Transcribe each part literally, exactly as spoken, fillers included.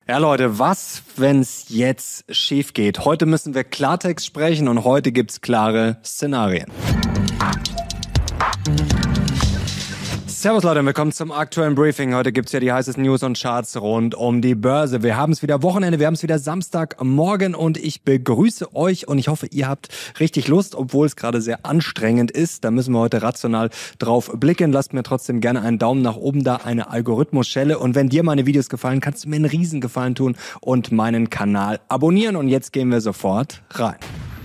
Ja Leute, was, wenn's jetzt schief geht? Heute müssen wir Klartext sprechen und heute gibt's klare Szenarien. Servus Leute, willkommen zum aktuellen Briefing. Heute gibt's ja die heißesten News und Charts rund um die Börse. Wir haben es wieder Wochenende, wir haben es wieder Samstagmorgen und ich begrüße euch und ich hoffe, ihr habt richtig Lust, obwohl es gerade sehr anstrengend ist. Da müssen wir heute rational drauf blicken. Lasst mir trotzdem gerne einen Daumen nach oben da, eine Algorithmusschelle. Und wenn dir meine Videos gefallen, kannst du mir einen Riesengefallen tun und meinen Kanal abonnieren. Und jetzt gehen wir sofort rein.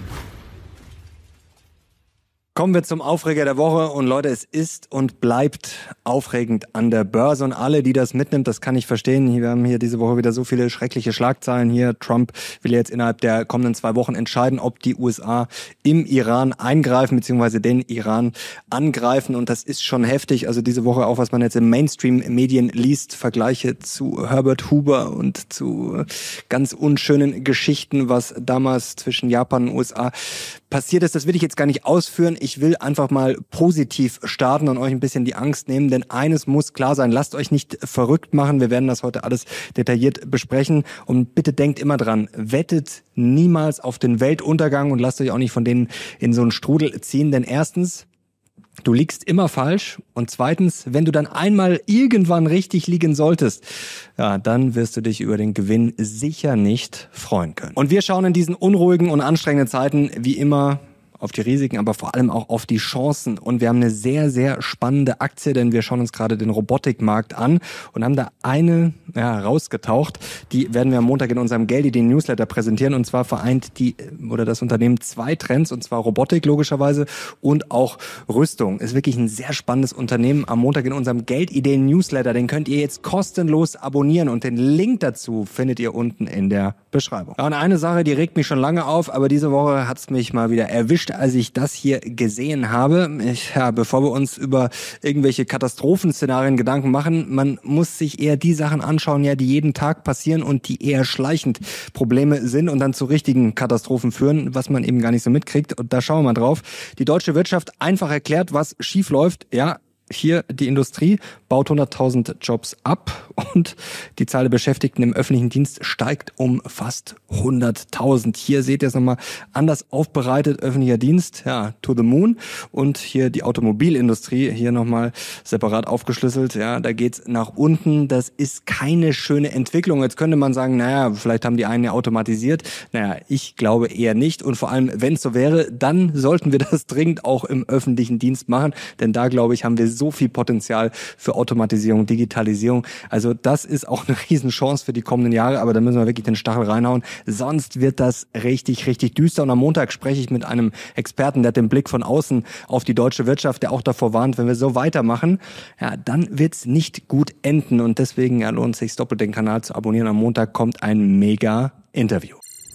Kommen wir zum Aufreger der Woche und Leute, es ist und bleibt aufregend an der Börse und alle, die das mitnimmt, das kann ich verstehen. Wir haben hier diese Woche wieder so viele schreckliche Schlagzeilen hier. Trump will jetzt innerhalb der kommenden zwei Wochen entscheiden, ob die U S A im Iran eingreifen bzw. den Iran angreifen und das ist schon heftig. Also diese Woche auch, was man jetzt im Mainstream-Medien liest, Vergleiche zu Herbert Hoover und zu ganz unschönen Geschichten, was damals zwischen Japan und U S A passiert ist. Das will ich jetzt gar nicht ausführen. Ich will einfach mal positiv starten und euch ein bisschen die Angst nehmen, denn eines muss klar sein, lasst euch nicht verrückt machen. Wir werden das heute alles detailliert besprechen und bitte denkt immer dran, wettet niemals auf den Weltuntergang und lasst euch auch nicht von denen in so einen Strudel ziehen, denn erstens, du liegst immer falsch und zweitens, wenn du dann einmal irgendwann richtig liegen solltest, ja, dann wirst du dich über den Gewinn sicher nicht freuen können. Und wir schauen in diesen unruhigen und anstrengenden Zeiten wie immer auf die Risiken, aber vor allem auch auf die Chancen. Und wir haben eine sehr, sehr spannende Aktie, denn wir schauen uns gerade den Robotikmarkt an und haben da eine ja, rausgetaucht. Die werden wir am Montag in unserem Geldideen-Newsletter präsentieren. Und zwar vereint die oder das Unternehmen zwei Trends, und zwar Robotik logischerweise und auch Rüstung. Ist wirklich ein sehr spannendes Unternehmen. Am Montag in unserem Geldideen-Newsletter, den könnt ihr jetzt kostenlos abonnieren und den Link dazu findet ihr unten in der Beschreibung. Ja, und eine Sache, die regt mich schon lange auf, aber diese Woche hat es mich mal wieder erwischt, als ich das hier gesehen habe. Ich, ja, bevor wir uns über irgendwelche Katastrophenszenarien Gedanken machen, man muss sich eher die Sachen anschauen, ja, die jeden Tag passieren und die eher schleichend Probleme sind und dann zu richtigen Katastrophen führen, was man eben gar nicht so mitkriegt. Und da schauen wir mal drauf. Die deutsche Wirtschaft einfach erklärt, was schief läuft. Ja, hier die Industrie baut hunderttausend Jobs ab und die Zahl der Beschäftigten im öffentlichen Dienst steigt um fast hunderttausend. Hier seht ihr es nochmal anders aufbereitet, öffentlicher Dienst, ja, to the moon. Und hier die Automobilindustrie, hier nochmal separat aufgeschlüsselt, ja, da geht's nach unten. Das ist keine schöne Entwicklung. Jetzt könnte man sagen, naja, vielleicht haben die einen ja automatisiert. Naja, ich glaube eher nicht. Und vor allem, wenn es so wäre, dann sollten wir das dringend auch im öffentlichen Dienst machen. Denn da, glaube ich, haben wir so viel Potenzial für Automatisierung, Digitalisierung. Also das ist auch eine Riesenchance für die kommenden Jahre, aber da müssen wir wirklich den Stachel reinhauen. Sonst wird das richtig, richtig düster. Und am Montag spreche ich mit einem Experten, der hat den Blick von außen auf die deutsche Wirtschaft, der auch davor warnt, wenn wir so weitermachen, ja, dann wird's nicht gut enden. Und deswegen ja, lohnt es sich doppelt den Kanal zu abonnieren. Am Montag kommt ein mega Interview.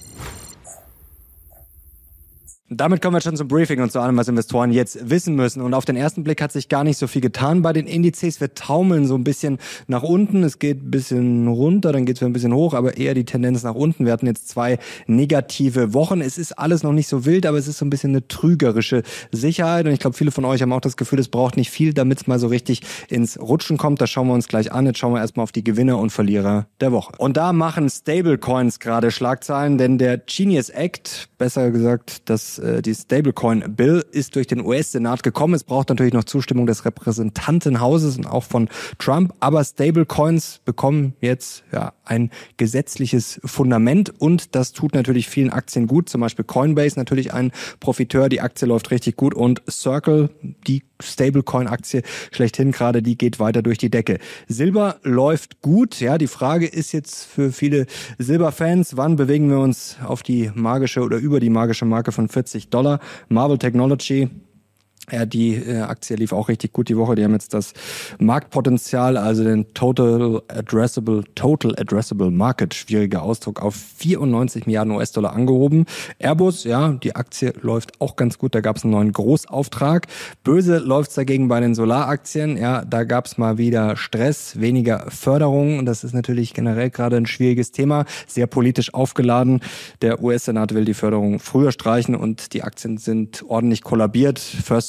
Damit kommen wir schon zum Briefing und zu allem, was Investoren jetzt wissen müssen. Und auf den ersten Blick hat sich gar nicht so viel getan bei den Indizes. Wir taumeln so ein bisschen nach unten. Es geht ein bisschen runter, dann geht es wieder ein bisschen hoch, aber eher die Tendenz nach unten. Wir hatten jetzt zwei negative Wochen. Es ist alles noch nicht so wild, aber es ist so ein bisschen eine trügerische Sicherheit. Und ich glaube, viele von euch haben auch das Gefühl, es braucht nicht viel, damit es mal so richtig ins Rutschen kommt. Das schauen wir uns gleich an. Jetzt schauen wir erstmal auf die Gewinner und Verlierer der Woche. Und da machen Stablecoins gerade Schlagzeilen, denn der Genius Act, besser gesagt, das die Stablecoin Bill ist durch den U S-Senat gekommen. Es braucht natürlich noch Zustimmung des Repräsentantenhauses und auch von Trump. Aber Stablecoins bekommen jetzt ja ein gesetzliches Fundament und das tut natürlich vielen Aktien gut. Zum Beispiel Coinbase natürlich ein Profiteur. Die Aktie läuft richtig gut und Circle, die Stablecoin-Aktie schlechthin gerade, die geht weiter durch die Decke. Silber läuft gut. Ja, die Frage ist jetzt für viele Silberfans, wann bewegen wir uns auf die magische oder über die magische Marke von vierzig Dollar? Marvel Technology, ja, die äh, Aktie lief auch richtig gut die Woche. Die haben jetzt das Marktpotenzial, also den Total Addressable, Total Addressable Market, schwieriger Ausdruck, auf vierundneunzig Milliarden U S-Dollar angehoben. Airbus, ja, die Aktie läuft auch ganz gut. Da gab es einen neuen Großauftrag. Böse läuft's dagegen bei den Solaraktien. Ja, da gab es mal wieder Stress, weniger Förderung. Und das ist natürlich generell gerade ein schwieriges Thema, sehr politisch aufgeladen. Der U S-Senat will die Förderung früher streichen und die Aktien sind ordentlich kollabiert. First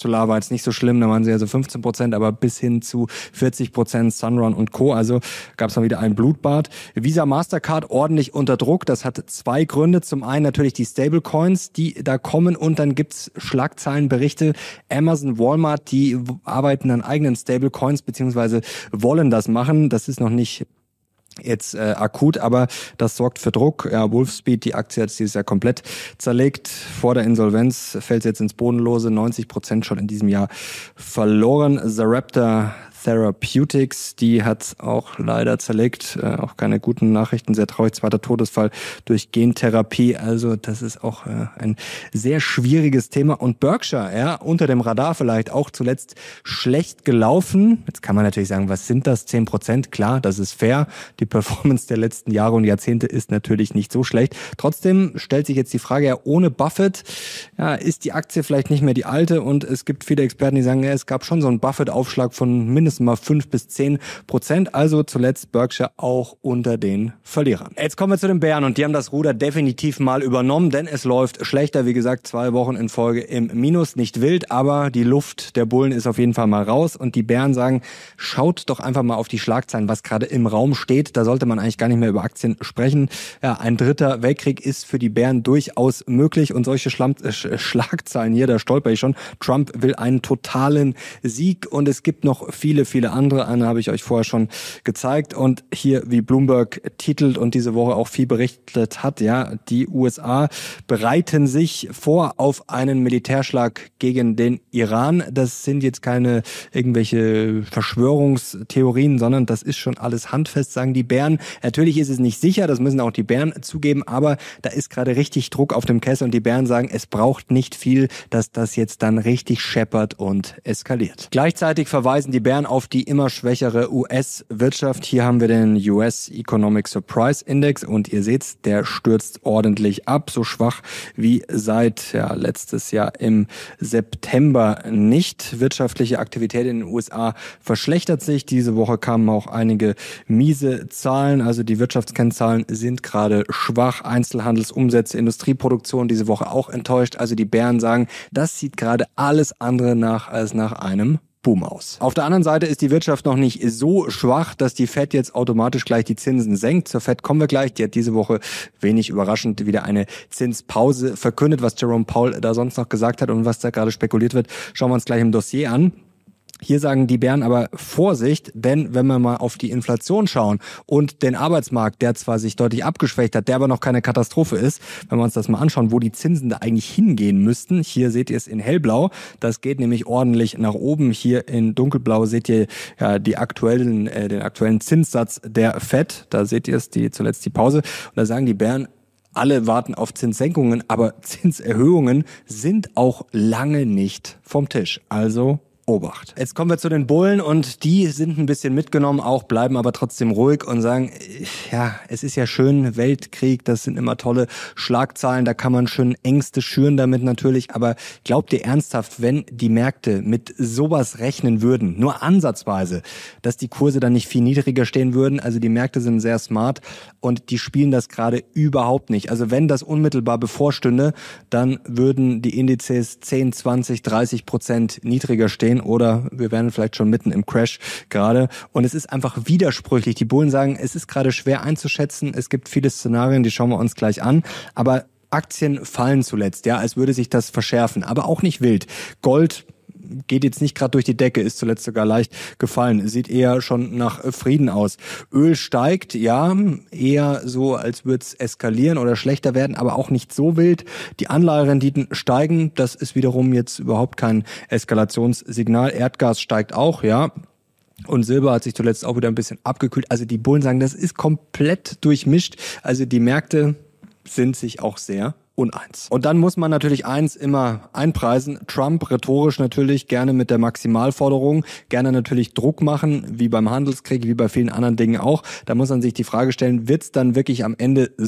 Solar war jetzt nicht so schlimm, da waren sie also fünfzehn Prozent, aber bis hin zu vierzig Prozent Sunrun und Co. Also gab es mal wieder ein Blutbad. Visa, Mastercard ordentlich unter Druck. Das hat zwei Gründe. Zum einen natürlich die Stablecoins, die da kommen, und dann gibt's Schlagzeilenberichte. Amazon, Walmart, die arbeiten an eigenen Stablecoins beziehungsweise wollen das machen. Das ist noch nicht jetzt äh, akut, aber das sorgt für Druck. Ja, Wolfspeed, die Aktie hat dieses Jahr komplett zerlegt. Vor der Insolvenz fällt sie jetzt ins Bodenlose. neunzig Prozent schon in diesem Jahr verloren. Sarepta Therapeutics, die hat auch leider zerlegt, äh, auch keine guten Nachrichten, sehr traurig, zweiter Todesfall durch Gentherapie, also das ist auch äh, ein sehr schwieriges Thema. Und Berkshire, ja, unter dem Radar vielleicht auch zuletzt schlecht gelaufen. Jetzt kann man natürlich sagen, was sind das, zehn Prozent? Klar, das ist fair, die Performance der letzten Jahre und Jahrzehnte ist natürlich nicht so schlecht. Trotzdem stellt sich jetzt die Frage, ja, ohne Buffett, ja, ist die Aktie vielleicht nicht mehr die alte, und es gibt viele Experten, die sagen, ja, es gab schon so einen Buffett-Aufschlag von mindestens mal fünf bis zehn Prozent, also zuletzt Berkshire auch unter den Verlierern. Jetzt kommen wir zu den Bären, und die haben das Ruder definitiv mal übernommen, denn es läuft schlechter, wie gesagt, zwei Wochen in Folge im Minus, nicht wild, aber die Luft der Bullen ist auf jeden Fall mal raus, und die Bären sagen, schaut doch einfach mal auf die Schlagzeilen, was gerade im Raum steht, da sollte man eigentlich gar nicht mehr über Aktien sprechen. Ja, ein dritter Weltkrieg ist für die Bären durchaus möglich, und solche Schlamm- äh, Schlagzeilen hier, da stolper ich schon, Trump will einen totalen Sieg, und es gibt noch viele viele andere, eine habe ich euch vorher schon gezeigt, und hier, wie Bloomberg titelt und diese Woche auch viel berichtet hat, ja, die U S A bereiten sich vor auf einen Militärschlag gegen den Iran. Das sind jetzt keine irgendwelche Verschwörungstheorien, sondern das ist schon alles handfest, sagen die Bären. Natürlich ist es nicht sicher, das müssen auch die Bären zugeben, aber da ist gerade richtig Druck auf dem Kessel, und die Bären sagen, es braucht nicht viel, dass das jetzt dann richtig scheppert und eskaliert. Gleichzeitig verweisen die Bären auf die immer schwächere U S-Wirtschaft. Hier haben wir den U S Economic Surprise Index, und ihr seht, der stürzt ordentlich ab, so schwach wie seit ja, letztes Jahr im September nicht. Wirtschaftliche Aktivität in den U S A verschlechtert sich. Diese Woche kamen auch einige miese Zahlen, also die Wirtschaftskennzahlen sind gerade schwach. Einzelhandelsumsätze, Industrieproduktion diese Woche auch enttäuscht. Also die Bären sagen, das sieht gerade alles andere nach als nach einem Boom aus. Auf der anderen Seite ist die Wirtschaft noch nicht so schwach, dass die Fed jetzt automatisch gleich die Zinsen senkt. Zur Fed kommen wir gleich. Die hat diese Woche wenig überraschend wieder eine Zinspause verkündet. Was Jerome Powell da sonst noch gesagt hat und was da gerade spekuliert wird, schauen wir uns gleich im Dossier an. Hier sagen die Bären aber Vorsicht, denn wenn wir mal auf die Inflation schauen und den Arbeitsmarkt, der zwar sich deutlich abgeschwächt hat, der aber noch keine Katastrophe ist, wenn wir uns das mal anschauen, wo die Zinsen da eigentlich hingehen müssten. Hier seht ihr es in hellblau, das geht nämlich ordentlich nach oben. Hier in dunkelblau seht ihr ja die aktuellen, äh, den aktuellen Zinssatz der Fed. Da seht ihr es, die zuletzt die Pause. Und da sagen die Bären, alle warten auf Zinssenkungen, aber Zinserhöhungen sind auch lange nicht vom Tisch. Also Obacht. Jetzt kommen wir zu den Bullen, und die sind ein bisschen mitgenommen, auch bleiben aber trotzdem ruhig und sagen, ja, es ist ja schön, Weltkrieg, das sind immer tolle Schlagzeilen, da kann man schön Ängste schüren damit natürlich, aber glaubt ihr ernsthaft, wenn die Märkte mit sowas rechnen würden, nur ansatzweise, dass die Kurse dann nicht viel niedriger stehen würden? Also die Märkte sind sehr smart und die spielen das gerade überhaupt nicht. Also wenn das unmittelbar bevorstünde, dann würden die Indizes zehn, zwanzig, dreißig Prozent niedriger stehen, oder wir wären vielleicht schon mitten im Crash gerade. Und es ist einfach widersprüchlich. Die Bullen sagen, es ist gerade schwer einzuschätzen. Es gibt viele Szenarien, die schauen wir uns gleich an. Aber Aktien fallen zuletzt, ja, als würde sich das verschärfen. Aber auch nicht wild. Gold geht jetzt nicht gerade durch die Decke, ist zuletzt sogar leicht gefallen. Sieht eher schon nach Frieden aus. Öl steigt, ja, eher so, als würde es eskalieren oder schlechter werden, aber auch nicht so wild. Die Anleiherenditen steigen, das ist wiederum jetzt überhaupt kein Eskalationssignal. Erdgas steigt auch, ja. Und Silber hat sich zuletzt auch wieder ein bisschen abgekühlt. Also die Bullen sagen, das ist komplett durchmischt. Also die Märkte sind sich auch sehr uneins. Und dann muss man natürlich eins immer einpreisen. Trump rhetorisch natürlich gerne mit der Maximalforderung, gerne natürlich Druck machen, wie beim Handelskrieg, wie bei vielen anderen Dingen auch. Da muss man sich die Frage stellen, wird es dann wirklich am Ende so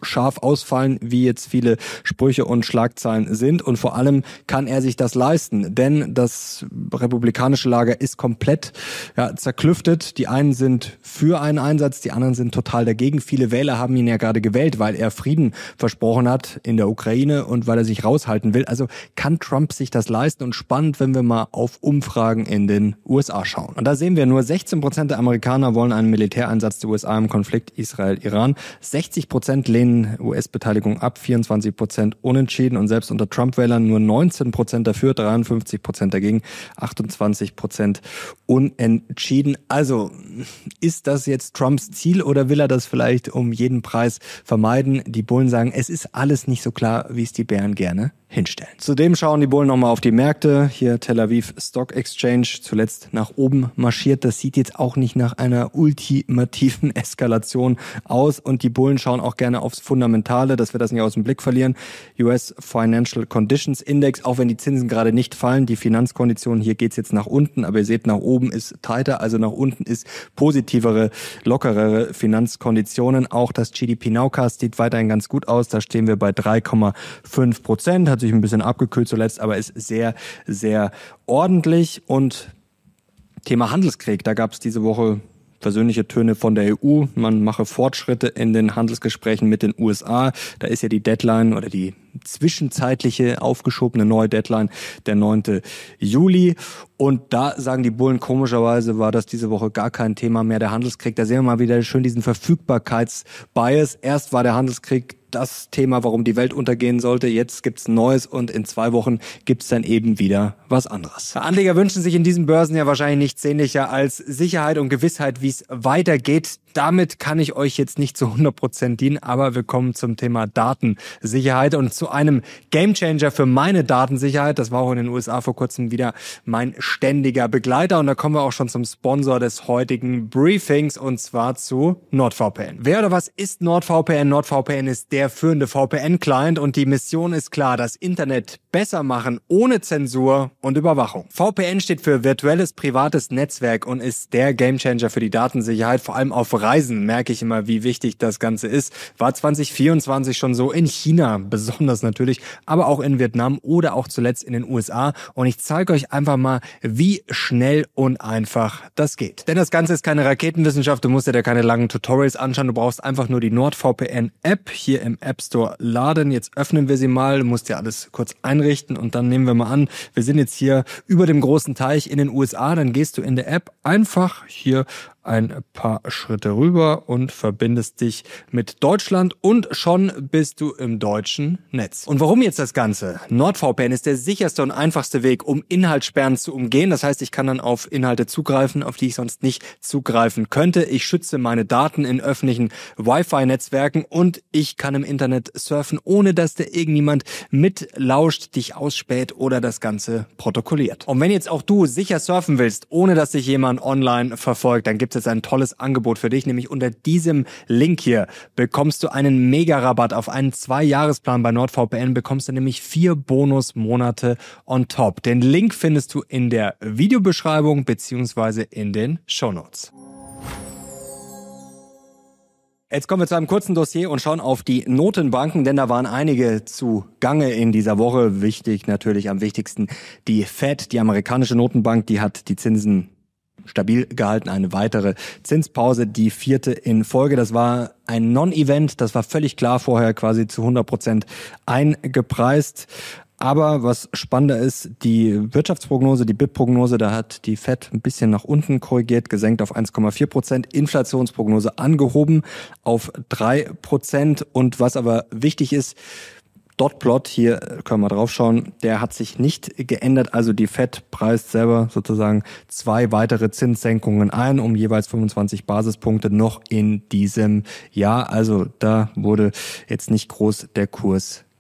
scharf ausfallen, wie jetzt viele Sprüche und Schlagzeilen sind. Und vor allem kann er sich das leisten, denn das republikanische Lager ist komplett ja, zerklüftet. Die einen sind für einen Einsatz, die anderen sind total dagegen. Viele Wähler haben ihn ja gerade gewählt, weil er Frieden versprochen hat in der Ukraine und weil er sich raushalten will. Also kann Trump sich das leisten? Und spannend, wenn wir mal auf Umfragen in den U S A schauen. Und da sehen wir, nur sechzehn Prozent der Amerikaner wollen einen Militäreinsatz der U S A im Konflikt Israel-Iran. sechzig Prozent lehnen U S-Beteiligung ab, vierundzwanzig Prozent unentschieden und selbst unter Trump-Wählern nur neunzehn Prozent dafür, dreiundfünfzig Prozent dagegen, achtundzwanzig Prozent unentschieden. Also ist das jetzt Trumps Ziel oder will er das vielleicht um jeden Preis vermeiden? Die Bullen sagen, es ist alles nicht so klar, wie es die Bären gerne hinstellen. Zudem schauen die Bullen nochmal auf die Märkte. Hier Tel Aviv Stock Exchange, zuletzt nach oben marschiert. Das sieht jetzt auch nicht nach einer ultimativen Eskalation aus. Und die Bullen schauen auch gerne aufs Fundamentale, dass wir das nicht aus dem Blick verlieren. U S Financial Conditions Index, auch wenn die Zinsen gerade nicht fallen, die Finanzkonditionen, hier geht's jetzt nach unten, aber ihr seht, nach oben ist tighter, also nach unten ist positivere, lockerere Finanzkonditionen. Auch das G D P Nowcast sieht weiterhin ganz gut aus. Da stehen wir bei drei Komma fünf Prozent. Hat sich ein bisschen abgekühlt zuletzt, aber ist sehr, sehr ordentlich. Und Thema Handelskrieg, da gab es diese Woche versöhnliche Töne von der E U. Man mache Fortschritte in den Handelsgesprächen mit den U S A. Da ist ja die Deadline oder die zwischenzeitliche aufgeschobene neue Deadline der neunte Juli. Und da sagen die Bullen, komischerweise war das diese Woche gar kein Thema mehr, der Handelskrieg. Da sehen wir mal wieder schön diesen Verfügbarkeitsbias. Erst war der Handelskrieg das Thema, warum die Welt untergehen sollte. Jetzt gibt's Neues und in zwei Wochen gibt's dann eben wieder was anderes. Anleger wünschen sich in diesen Börsen ja wahrscheinlich nichts sehnlicher als Sicherheit und Gewissheit, wie es weitergeht. Damit kann ich euch jetzt nicht zu hundert Prozent dienen, aber wir kommen zum Thema Datensicherheit und zu einem Gamechanger für meine Datensicherheit. Das war auch in den U S A vor kurzem wieder mein ständiger Begleiter und da kommen wir auch schon zum Sponsor des heutigen Briefings und zwar zu NordVPN. Wer oder was ist NordVPN? NordVPN ist der führende V P N-Client und die Mission ist klar, das Internet besser machen ohne Zensur und Überwachung. V P N steht für virtuelles privates Netzwerk und ist der Gamechanger für die Datensicherheit, vor allem auf Reisen merke ich immer, wie wichtig das Ganze ist. War zwanzig vierundzwanzig schon so, in China besonders natürlich, aber auch in Vietnam oder auch zuletzt in den U S A. Und ich zeige euch einfach mal, wie schnell und einfach das geht. Denn das Ganze ist keine Raketenwissenschaft, du musst dir da keine langen Tutorials anschauen, du brauchst einfach nur die NordVPN-App hier im App Store laden. Jetzt öffnen wir sie mal, du musst dir alles kurz einrichten und dann nehmen wir mal an, wir sind jetzt hier über dem großen Teich in den U S A, dann gehst du in der App einfach hier ein paar Schritte rüber und verbindest dich mit Deutschland und schon bist du im deutschen Netz. Und warum jetzt das Ganze? NordVPN ist der sicherste und einfachste Weg, um Inhaltssperren zu umgehen. Das heißt, ich kann dann auf Inhalte zugreifen, auf die ich sonst nicht zugreifen könnte. Ich schütze meine Daten in öffentlichen Wi-Fi-Netzwerken und ich kann im Internet surfen, ohne dass da irgendjemand mitlauscht, dich ausspäht oder das Ganze protokolliert. Und wenn jetzt auch du sicher surfen willst, ohne dass dich jemand online verfolgt, dann gibt es jetzt ein tolles Angebot für dich, nämlich unter diesem Link hier bekommst du einen Mega-Rabatt auf einen Zwei-Jahres-Plan bei NordVPN, bekommst du nämlich vier Bonusmonate on top. Den Link findest du in der Videobeschreibung beziehungsweise in den Shownotes. Jetzt kommen wir zu einem kurzen Dossier und schauen auf die Notenbanken, denn da waren einige zugange in dieser Woche. Wichtig natürlich, am wichtigsten die Fed, die amerikanische Notenbank, die hat die Zinsen stabil gehalten, eine weitere Zinspause, die vierte in Folge. Das war ein Non-Event, das war völlig klar vorher, quasi zu hundert Prozent eingepreist. Aber was spannender ist, die Wirtschaftsprognose, die B I P-Prognose, da hat die Fed ein bisschen nach unten korrigiert, gesenkt auf eins Komma vier Prozent, Inflationsprognose angehoben auf drei Prozent. Und was aber wichtig ist, Dotplot, hier können wir drauf schauen, der hat sich nicht geändert. Also die Fed preist selber sozusagen zwei weitere Zinssenkungen ein, um jeweils fünfundzwanzig Basispunkte noch in diesem Jahr. Also da wurde jetzt nicht groß der Kurs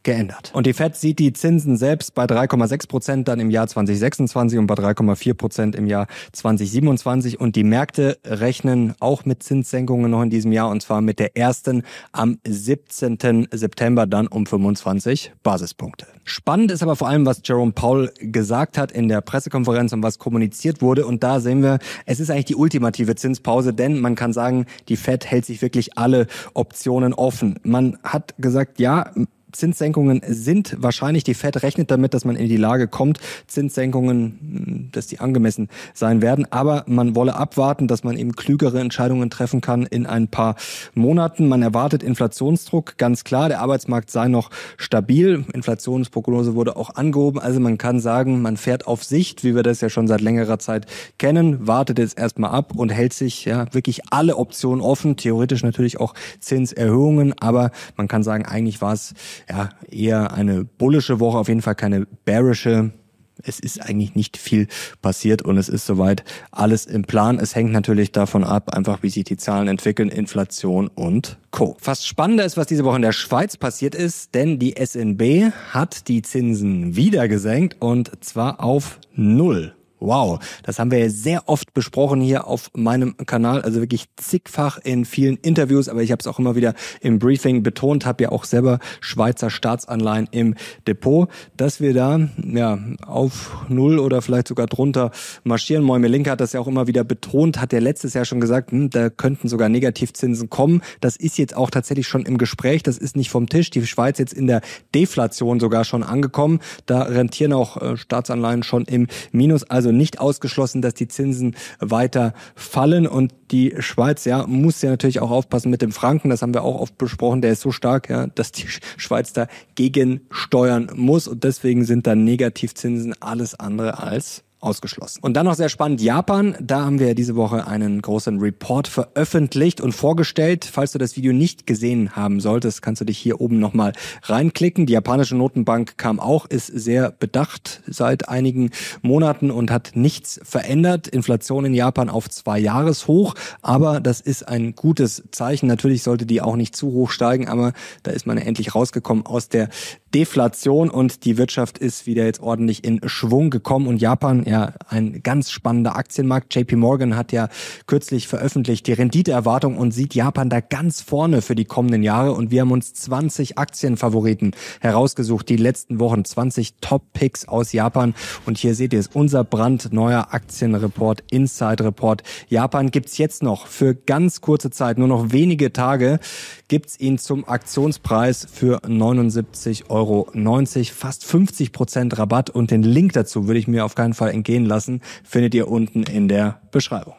geändert. Und die Fed sieht die Zinsen selbst bei drei Komma sechs Prozent dann im Jahr zwanzig sechsundzwanzig und bei drei Komma vier Prozent im Jahr zwanzig siebenundzwanzig. Und die Märkte rechnen auch mit Zinssenkungen noch in diesem Jahr, und zwar mit der ersten am siebzehnten September dann um fünfundzwanzig Basispunkte. Spannend ist aber vor allem, was Jerome Powell gesagt hat in der Pressekonferenz und was kommuniziert wurde. Und da sehen wir, es ist eigentlich die ultimative Zinspause, denn man kann sagen, die Fed hält sich wirklich alle Optionen offen. Man hat gesagt, ja, Zinssenkungen sind wahrscheinlich, die Fed rechnet damit, dass man in die Lage kommt, Zinssenkungen, dass die angemessen sein werden, aber man wolle abwarten, dass man eben klügere Entscheidungen treffen kann in ein paar Monaten. Man erwartet Inflationsdruck, ganz klar, der Arbeitsmarkt sei noch stabil, Inflationsprognose wurde auch angehoben, also man kann sagen, man fährt auf Sicht, wie wir das ja schon seit längerer Zeit kennen, wartet jetzt erstmal ab und hält sich ja wirklich alle Optionen offen, theoretisch natürlich auch Zinserhöhungen, aber man kann sagen, eigentlich war es ja, eher eine bullische Woche, auf jeden Fall keine bearische. Es ist eigentlich nicht viel passiert und es ist soweit alles im Plan. Es hängt natürlich davon ab, einfach wie sich die Zahlen entwickeln, Inflation und Co. Fast spannender ist, was diese Woche in der Schweiz passiert ist, denn die S N B hat die Zinsen wieder gesenkt und zwar auf null. Wow, das haben wir ja sehr oft besprochen hier auf meinem Kanal, also wirklich zigfach in vielen Interviews, aber ich habe es auch immer wieder im Briefing betont, habe ja auch selber Schweizer Staatsanleihen im Depot, dass wir da ja auf null oder vielleicht sogar drunter marschieren. Moime Link hat das ja auch immer wieder betont, hat ja letztes Jahr schon gesagt, hm, da könnten sogar Negativzinsen kommen. Das ist jetzt auch tatsächlich schon im Gespräch, das ist nicht vom Tisch. Die Schweiz jetzt in der Deflation sogar schon angekommen, da rentieren auch äh, Staatsanleihen schon im Minus, also nicht ausgeschlossen, dass die Zinsen weiter fallen und die Schweiz ja muss ja natürlich auch aufpassen mit dem Franken, das haben wir auch oft besprochen, der ist so stark, ja, dass die Schweiz da gegensteuern muss und deswegen sind da Negativzinsen alles andere als ausgeschlossen. Und dann noch sehr spannend Japan, da haben wir ja diese Woche einen großen Report veröffentlicht und vorgestellt. Falls du das Video nicht gesehen haben solltest, kannst du dich hier oben nochmal reinklicken. Die japanische Notenbank kam auch, ist sehr bedacht seit einigen Monaten und hat nichts verändert. Inflation in Japan auf zwei Jahreshoch, aber das ist ein gutes Zeichen. Natürlich sollte die auch nicht zu hoch steigen, aber da ist man ja endlich rausgekommen aus der Deflation und die Wirtschaft ist wieder jetzt ordentlich in Schwung gekommen und Japan, ja, ein ganz spannender Aktienmarkt. J P Morgan hat ja kürzlich veröffentlicht die Renditeerwartung und sieht Japan da ganz vorne für die kommenden Jahre und wir haben uns zwanzig Aktienfavoriten herausgesucht, die letzten Wochen, zwanzig Top-Picks aus Japan und hier seht ihr es, unser brandneuer Aktienreport, Inside Report. Japan gibt's jetzt noch für ganz kurze Zeit, nur noch wenige Tage, gibt's ihn zum Aktionspreis für neunundsiebzig Euro neunzig, fast fünfzig Prozent Rabatt und den Link dazu würde ich mir auf keinen Fall entgehen lassen, findet ihr unten in der Beschreibung.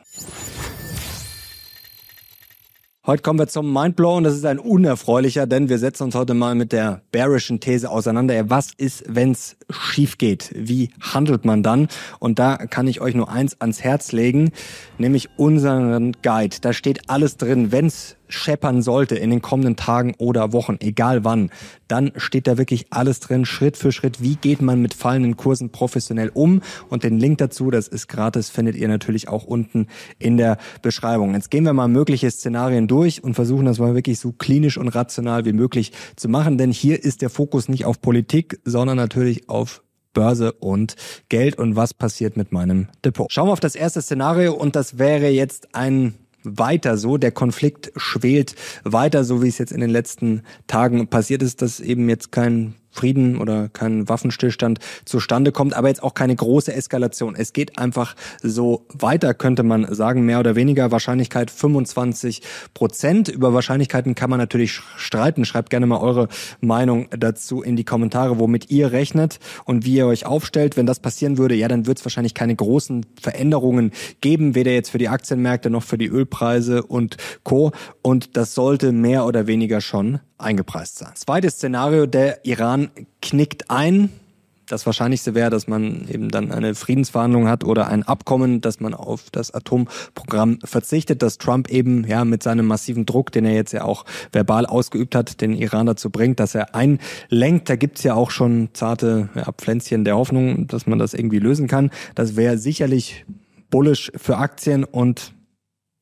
Heute kommen wir zum Mindblow und das ist ein unerfreulicher, denn wir setzen uns heute mal mit der bearischen These auseinander. Ja, was ist, wenn's schief geht? Wie handelt man dann? Und da kann ich euch nur eins ans Herz legen, nämlich unseren Guide. Da steht alles drin, wenn's scheppern sollte in den kommenden Tagen oder Wochen, egal wann, dann steht da wirklich alles drin, Schritt für Schritt, wie geht man mit fallenden Kursen professionell um und den Link dazu, das ist gratis, findet ihr natürlich auch unten in der Beschreibung. Jetzt gehen wir mal mögliche Szenarien durch und versuchen das mal wirklich so klinisch und rational wie möglich zu machen, denn hier ist der Fokus nicht auf Politik, sondern natürlich auf Börse und Geld und was passiert mit meinem Depot. Schauen wir auf das erste Szenario und das wäre jetzt ein weiter so, der Konflikt schwelt weiter, so wie es jetzt in den letzten Tagen passiert ist, dass eben jetzt kein Frieden oder kein Waffenstillstand zustande kommt, aber jetzt auch keine große Eskalation. Es geht einfach so weiter, könnte man sagen, mehr oder weniger. Wahrscheinlichkeit fünfundzwanzig Prozent. Über Wahrscheinlichkeiten kann man natürlich streiten. Schreibt gerne mal eure Meinung dazu in die Kommentare, womit ihr rechnet und wie ihr euch aufstellt. Wenn das passieren würde, ja, dann wird es wahrscheinlich keine großen Veränderungen geben, weder jetzt für die Aktienmärkte noch für die Ölpreise und Co. Und das sollte mehr oder weniger schon eingepreist sein. Zweites Szenario, der Iran knickt ein. Das Wahrscheinlichste wäre, dass man eben dann eine Friedensverhandlung hat oder ein Abkommen, dass man auf das Atomprogramm verzichtet, dass Trump eben ja mit seinem massiven Druck, den er jetzt ja auch verbal ausgeübt hat, den Iran dazu bringt, dass er einlenkt. Da gibt's ja auch schon zarte ja, Pflänzchen der Hoffnung, dass man das irgendwie lösen kann. Das wäre sicherlich bullish für Aktien und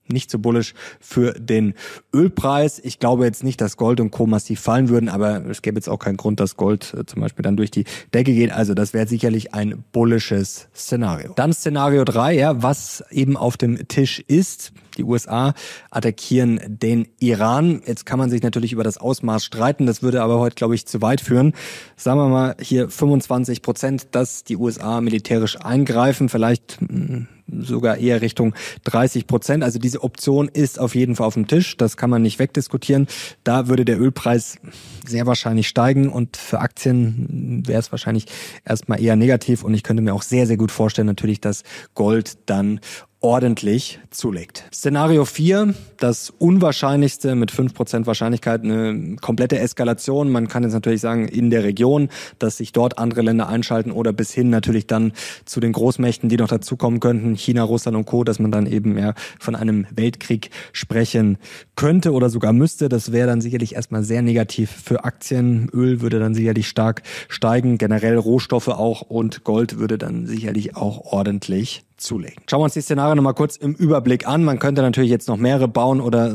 nicht so bullish für den Ölpreis. Ich glaube jetzt nicht, dass Gold und Co. massiv fallen würden, aber es gäbe jetzt auch keinen Grund, dass Gold äh, zum Beispiel dann durch die Decke geht. Also das wäre sicherlich ein bullisches Szenario. Dann Szenario drei, ja, was eben auf dem Tisch ist. Die U S A attackieren den Iran. Jetzt kann man sich natürlich über das Ausmaß streiten. Das würde aber heute, glaube ich, zu weit führen. Sagen wir mal hier fünfundzwanzig Prozent, dass die U S A militärisch eingreifen. Vielleicht mh, sogar eher Richtung dreißig Prozent. Also diese Option ist auf jeden Fall auf dem Tisch. Das kann man nicht wegdiskutieren. Da würde der Ölpreis sehr wahrscheinlich steigen und für Aktien wäre es wahrscheinlich erstmal eher negativ. Und ich könnte mir auch sehr, sehr gut vorstellen natürlich, dass Gold dann ordentlich zulegt. Szenario vier, das unwahrscheinlichste mit fünf Prozent Wahrscheinlichkeit, eine komplette Eskalation. Man kann jetzt natürlich sagen, in der Region, dass sich dort andere Länder einschalten oder bis hin natürlich dann zu den Großmächten, die noch dazukommen könnten, China, Russland und Co., dass man dann eben mehr von einem Weltkrieg sprechen könnte oder sogar müsste. Das wäre dann sicherlich erstmal sehr negativ für Aktien. Öl würde dann sicherlich stark steigen, generell Rohstoffe auch und Gold würde dann sicherlich auch ordentlich zulegen. Schauen wir uns die Szenarien nochmal kurz im Überblick an. Man könnte natürlich jetzt noch mehrere bauen oder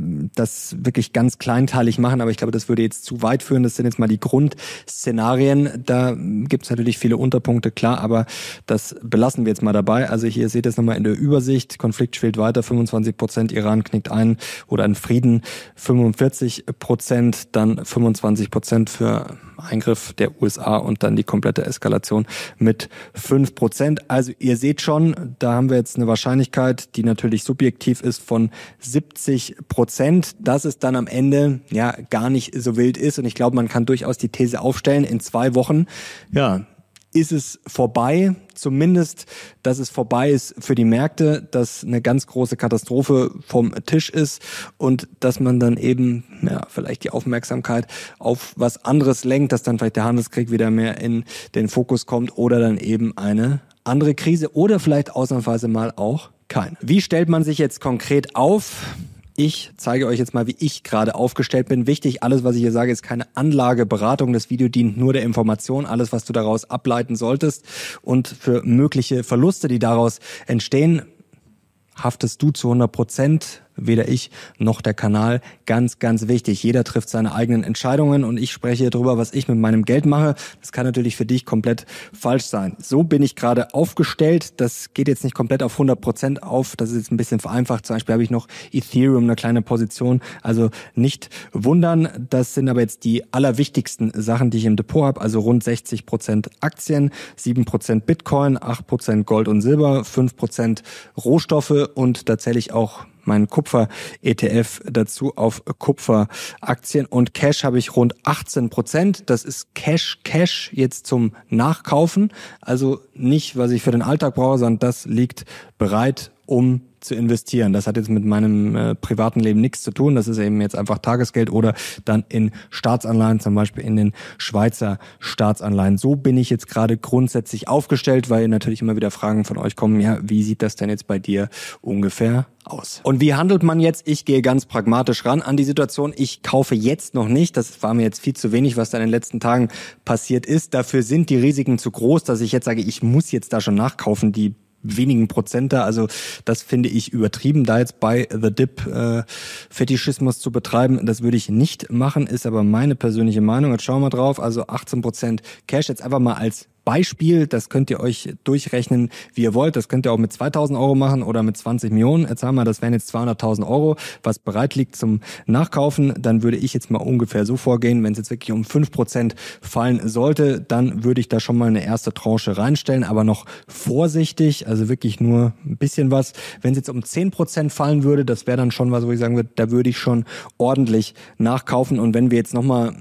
das wirklich ganz kleinteilig machen, aber ich glaube, das würde jetzt zu weit führen. Das sind jetzt mal die Grundszenarien. Da gibt es natürlich viele Unterpunkte, klar, aber das belassen wir jetzt mal dabei. Also hier seht ihr es nochmal in der Übersicht. Konflikt schwelt weiter, fünfundzwanzig Prozent, Iran knickt ein oder ein Frieden, fünfundvierzig Prozent, dann fünfundzwanzig Prozent für Eingriff der U S A und dann die komplette Eskalation mit fünf Prozent. Also ihr seht schon, da haben wir jetzt eine Wahrscheinlichkeit, die natürlich subjektiv ist, von siebzig Prozent, dass es dann am Ende ja gar nicht so wild ist. Und ich glaube, man kann durchaus die These aufstellen, in zwei Wochen, ja, ist es vorbei, zumindest, dass es vorbei ist für die Märkte, dass eine ganz große Katastrophe vom Tisch ist und dass man dann eben ja vielleicht die Aufmerksamkeit auf was anderes lenkt, dass dann vielleicht der Handelskrieg wieder mehr in den Fokus kommt oder dann eben eine andere Krise oder vielleicht ausnahmsweise mal auch keine. Wie stellt man sich jetzt konkret auf? Ich zeige euch jetzt mal, wie ich gerade aufgestellt bin. Wichtig, alles, was ich hier sage, ist keine Anlageberatung. Das Video dient nur der Information. Alles, was du daraus ableiten solltest und für mögliche Verluste, die daraus entstehen, haftest du zu hundert Prozent. Weder ich noch der Kanal. Ganz, ganz wichtig. Jeder trifft seine eigenen Entscheidungen und ich spreche hier drüber, was ich mit meinem Geld mache. Das kann natürlich für dich komplett falsch sein. So bin ich gerade aufgestellt. Das geht jetzt nicht komplett auf hundert Prozent auf. Das ist jetzt ein bisschen vereinfacht. Zum Beispiel habe ich noch Ethereum, eine kleine Position. Also nicht wundern. Das sind aber jetzt die allerwichtigsten Sachen, die ich im Depot habe. Also rund sechzig Prozent Aktien, sieben Prozent Bitcoin, acht Prozent Gold und Silber, fünf Prozent Rohstoffe und da zähle ich auch meinen Kupfer-E T F dazu auf Kupferaktien und Cash habe ich rund achtzehn Prozent. Das ist Cash, Cash jetzt zum Nachkaufen. Also nicht, was ich für den Alltag brauche, sondern das liegt bereit, um zu investieren. Das hat jetzt mit meinem äh, privaten Leben nichts zu tun. Das ist eben jetzt einfach Tagesgeld oder dann in Staatsanleihen, zum Beispiel in den Schweizer Staatsanleihen. So bin ich jetzt gerade grundsätzlich aufgestellt, weil natürlich immer wieder Fragen von euch kommen, ja, wie sieht das denn jetzt bei dir ungefähr aus? Und wie handelt man jetzt? Ich gehe ganz pragmatisch ran an die Situation. Ich kaufe jetzt noch nicht. Das war mir jetzt viel zu wenig, was da in den letzten Tagen passiert ist. Dafür sind die Risiken zu groß, dass ich jetzt sage, ich muss jetzt da schon nachkaufen. Die wenigen Prozent da, also das finde ich übertrieben, da jetzt bei The Dip äh, Fetischismus zu betreiben, das würde ich nicht machen, ist aber meine persönliche Meinung. Jetzt schauen wir mal drauf, also achtzehn Prozent Cash, jetzt einfach mal als Beispiel, das könnt ihr euch durchrechnen, wie ihr wollt. Das könnt ihr auch mit zweitausend Euro machen oder mit zwanzig Millionen. Jetzt sagen wir, das wären jetzt zweihunderttausend Euro, was bereit liegt zum Nachkaufen. Dann würde ich jetzt mal ungefähr so vorgehen, wenn es jetzt wirklich um fünf Prozent fallen sollte, dann würde ich da schon mal eine erste Tranche reinstellen, aber noch vorsichtig, also wirklich nur ein bisschen was. Wenn es jetzt um zehn Prozent fallen würde, das wäre dann schon was, wo ich sagen würde, da würde ich schon ordentlich nachkaufen. Und wenn wir jetzt nochmal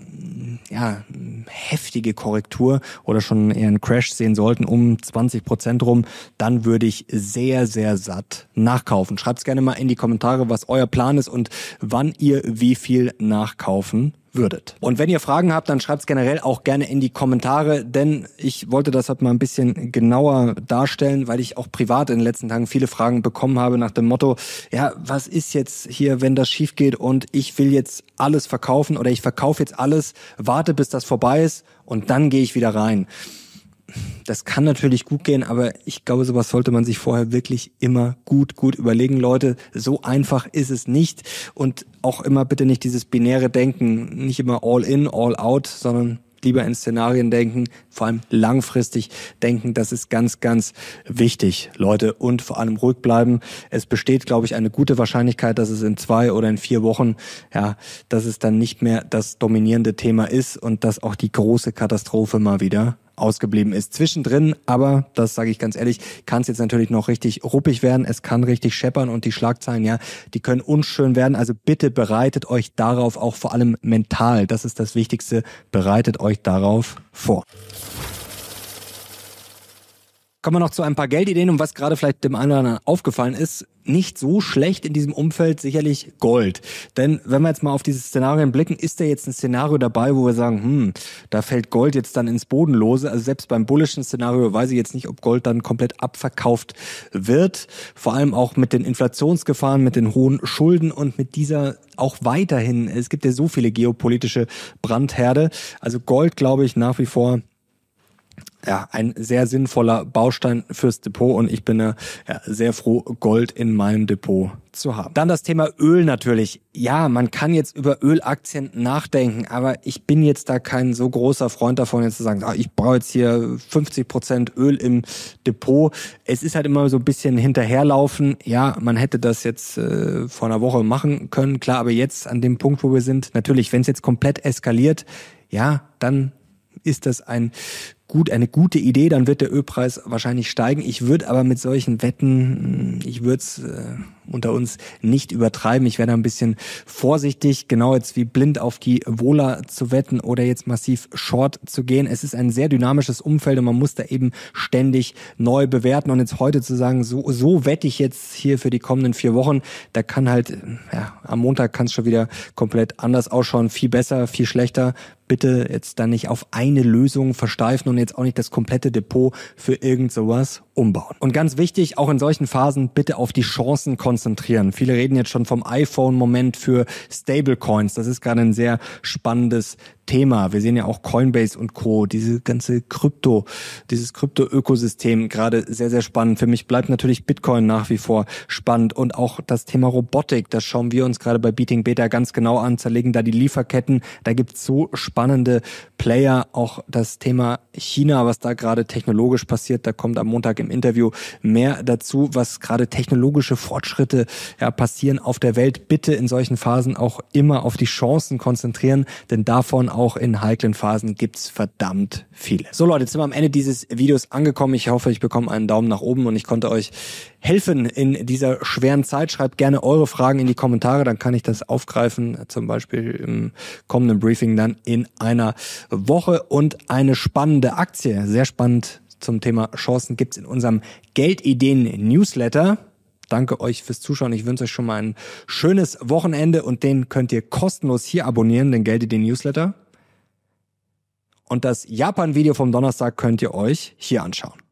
ja, heftige Korrektur oder schon eher einen Crash sehen sollten, um zwanzig Prozent rum, dann würde ich sehr, sehr satt nachkaufen. Schreibt gerne mal in die Kommentare, was euer Plan ist und wann ihr wie viel nachkaufen würdet. Und wenn ihr Fragen habt, dann schreibt es generell auch gerne in die Kommentare, denn ich wollte das halt mal ein bisschen genauer darstellen, weil ich auch privat in den letzten Tagen viele Fragen bekommen habe nach dem Motto, ja, was ist jetzt hier, wenn das schief geht und ich will jetzt alles verkaufen oder ich verkaufe jetzt alles, warte bis das vorbei ist und dann gehe ich wieder rein. das kann natürlich gut gehen, aber ich glaube, sowas sollte man sich vorher wirklich immer gut, gut überlegen. Leute, so einfach ist es nicht. Und auch immer bitte nicht dieses binäre Denken, nicht immer all in, all out, sondern lieber in Szenarien denken, vor allem langfristig denken. Das ist ganz, ganz wichtig, Leute. Und vor allem ruhig bleiben. Es besteht, glaube ich, eine gute Wahrscheinlichkeit, dass es in zwei oder in vier Wochen, ja, dass es dann nicht mehr das dominierende Thema ist und dass auch die große Katastrophe mal wieder ausgeblieben ist. Zwischendrin, aber, das sage ich ganz ehrlich, kann es jetzt natürlich noch richtig ruppig werden. Es kann richtig scheppern und die Schlagzeilen, ja, die können unschön werden. Also bitte bereitet euch darauf auch vor allem mental. Das ist das Wichtigste. Bereitet euch darauf vor. Kommen wir noch zu ein paar Geldideen und was gerade vielleicht dem einen oder anderen aufgefallen ist, nicht so schlecht in diesem Umfeld sicherlich Gold. Denn wenn wir jetzt mal auf diese Szenarien blicken, ist da jetzt ein Szenario dabei, wo wir sagen, hm, da fällt Gold jetzt dann ins Bodenlose. Also selbst beim bullischen Szenario weiß ich jetzt nicht, ob Gold dann komplett abverkauft wird. Vor allem auch mit den Inflationsgefahren, mit den hohen Schulden und mit dieser auch weiterhin, es gibt ja so viele geopolitische Brandherde. Also Gold, glaube ich, nach wie vor ja, ein sehr sinnvoller Baustein fürs Depot und ich bin ja, ja sehr froh, Gold in meinem Depot zu haben. Dann das Thema Öl natürlich. Ja, man kann jetzt über Ölaktien nachdenken, aber ich bin jetzt da kein so großer Freund davon, jetzt zu sagen, ah, ich brauche jetzt hier fünfzig Prozent Öl im Depot. Es ist halt immer so ein bisschen hinterherlaufen. Ja, man hätte das jetzt äh, vor einer Woche machen können, klar, aber jetzt an dem Punkt, wo wir sind, natürlich, wenn es jetzt komplett eskaliert, ja, dann ist das ein gut, eine gute Idee, dann wird der Ölpreis wahrscheinlich steigen. Ich würde aber mit solchen Wetten, ich würde es äh, unter uns nicht übertreiben. Ich wäre da ein bisschen vorsichtig, genau jetzt wie blind auf die Vola zu wetten oder jetzt massiv Short zu gehen. Es ist ein sehr dynamisches Umfeld und man muss da eben ständig neu bewerten. Und jetzt heute zu sagen, so, so wette ich jetzt hier für die kommenden vier Wochen, da kann halt, ja, am Montag kann es schon wieder komplett anders ausschauen, viel besser, viel schlechter. Bitte jetzt dann nicht auf eine Lösung versteifen und jetzt auch nicht das komplette Depot für irgend sowas umbauen. Und ganz wichtig, auch in solchen Phasen bitte auf die Chancen konzentrieren. Viele reden jetzt schon vom iPhone-Moment für Stablecoins. Das ist gerade ein sehr spannendes Thema. Wir sehen ja auch Coinbase und Co., diese ganze Krypto, dieses Krypto-Ökosystem gerade sehr, sehr spannend. Für mich bleibt natürlich Bitcoin nach wie vor spannend und auch das Thema Robotik, das schauen wir uns gerade bei Beating Beta ganz genau an, zerlegen da die Lieferketten. Da gibt's so spannende Player, auch das Thema China, was da gerade technologisch passiert, da kommt am Montag im Interview mehr dazu, was gerade technologische Fortschritte ja, passieren auf der Welt. Bitte in solchen Phasen auch immer auf die Chancen konzentrieren, denn davon auch in heiklen Phasen gibt's verdammt viele. So Leute, jetzt sind wir am Ende dieses Videos angekommen. Ich hoffe, ich bekomme einen Daumen nach oben und ich konnte euch helfen in dieser schweren Zeit. Schreibt gerne eure Fragen in die Kommentare, dann kann ich das aufgreifen, zum Beispiel im kommenden Briefing dann in einer Woche. Und eine spannende Aktie, sehr spannend zum Thema Chancen, gibt's in unserem Geldideen-Newsletter. Danke euch fürs Zuschauen. Ich wünsche euch schon mal ein schönes Wochenende und den könnt ihr kostenlos hier abonnieren, den Geldideen-Newsletter. Und das Japan-Video vom Donnerstag könnt ihr euch hier anschauen.